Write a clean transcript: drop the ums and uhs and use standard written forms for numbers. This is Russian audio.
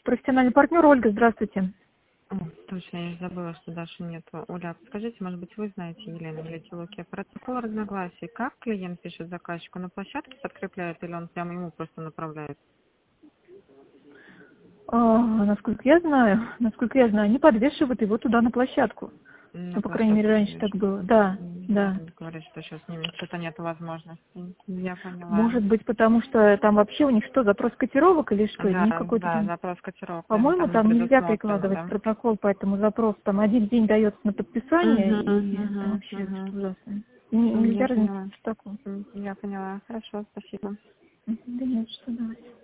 Профессиональный партнер Ольга, здравствуйте. О, точно, я забыла, что Даши нет. Оля, скажите, может быть, вы знаете, Елена или Тилуки, протокол разногласий, как клиент пишет заказчику, на площадке подкрепляет или он прямо ему просто направляет? Насколько я знаю, они подвешивают его туда на площадку. На Ну, по крайней мере, площадку раньше так подвешивают. было. Да, да. Говорят, что сейчас с ними что-то нет возможности. Я поняла. Может быть, потому что там вообще у них что, запрос котировок или что? Или у них Да, какой-то да, там... запрос котировок прямо По-моему, там и там нельзя предусмотрено, прикладывать да. протокол, поэтому запрос там один день дается на подписание, и это вообще ужасно. Нельзя Я разместить поняла. протокол. Я поняла. Хорошо, спасибо. Да нет, что давайте.